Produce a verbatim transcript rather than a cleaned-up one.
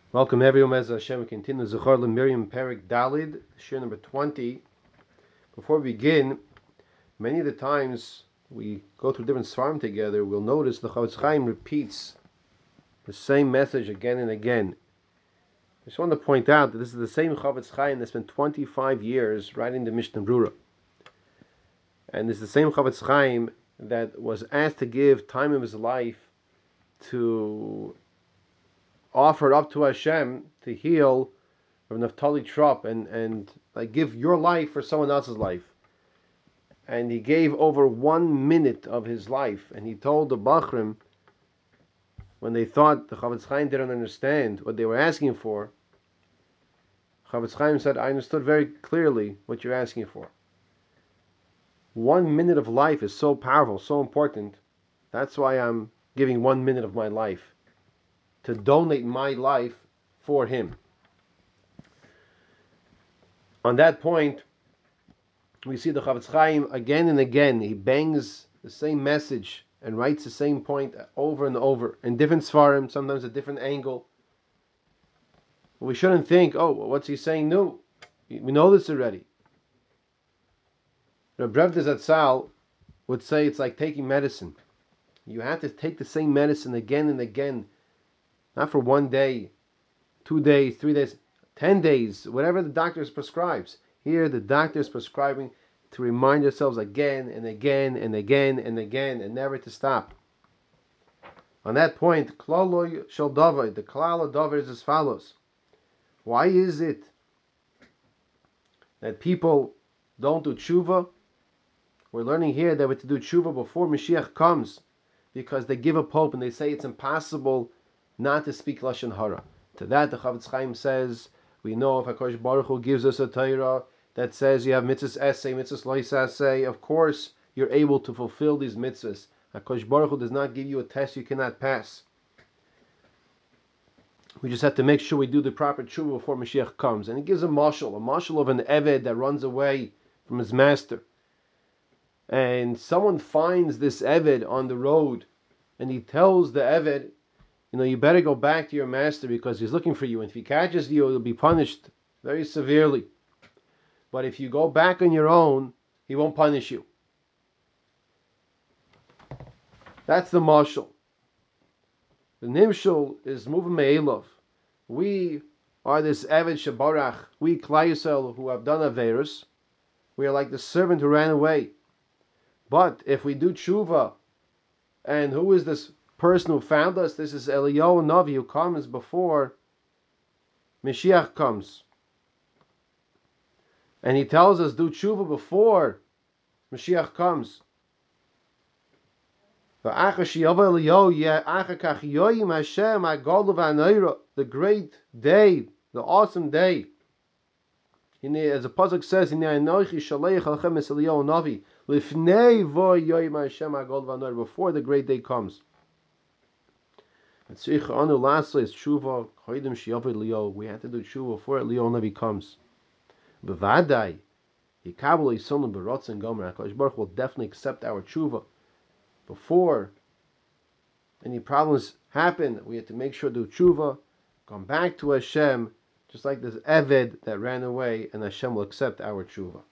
Welcome everyone, as Hashem continues Zechor Miriam Perik Dalid, share number twenty. Before we begin, many of the times we go through different svarim together, we'll notice the Chofetz Chaim repeats the same message again and again. I just want to point out that this is the same Chofetz Chaim that spent twenty-five years writing the Mishnah Brura. And this is the same Chofetz Chaim that was asked to give time of his life to offer up to Hashem to heal Rav Naftali Trop and, and like give your life for someone else's life. And he gave over one minute of his life, and he told the Bachrim, when they thought the Chofetz Chaim didn't understand what they were asking for, Chofetz Chaim said, I understood very clearly what you're asking for. One minute of life is so powerful, so important. That's why I'm giving one minute of my life, to donate my life for him. On that point, we see the Chofetz Chaim again and again. He bangs the same message and writes the same point over and over in different svarim, sometimes a different angle. We shouldn't think, oh, what's he saying new? We know this already. Reb Brevda Zatzal would say it's like taking medicine. You have to take the same medicine again and again, not for one day, two days, three days, ten days, whatever the doctor prescribes. Here, the doctor is prescribing to remind yourselves again and again and again and again and never to stop. On that point, Klaloy Shel Davar, the Klal of Davar is as follows. Why is it that people don't do tshuva? We're learning here that we have to do tshuva before Mashiach comes, because they give up hope and they say it's impossible not to speak Lashon Hara. To that, the Chofetz Chaim says, we know if HaKadosh Baruch Hu gives us a Torah that says you have mitzvahs essay, mitzvahs lois essay, of course you're able to fulfill these mitzvahs. HaKadosh Baruch Hu does not give you a test you cannot pass. We just have to make sure we do the proper tshuva before Mashiach comes. And he gives a mashal, a mashal of an eved that runs away from his master. And someone finds this eved on the road, and he tells the eved, you know, you better go back to your master because he's looking for you. And if he catches you, you'll be punished very severely. But if you go back on your own, he won't punish you. That's the mashal. The nimshal is moving me'elov. We are this Eved Shabarach, we Klal Yisrael who have done Averos. We are like the servant who ran away. But if we do tshuva, and who is this person who found us? This is Eliyahu Navi, who comes before Mashiach comes. And he tells us, do tshuva before Mashiach comes. The great day, the awesome day. As the pasuk says, before the great day comes. We have to do tshuva before Eliyahu Navi comes. Bevadai, HaKadosh Baruch will definitely accept our tshuva. Before any problems happen, we have to make sure to do tshuva, come back to Hashem, just like this Eved that ran away, and Hashem will accept our tshuva.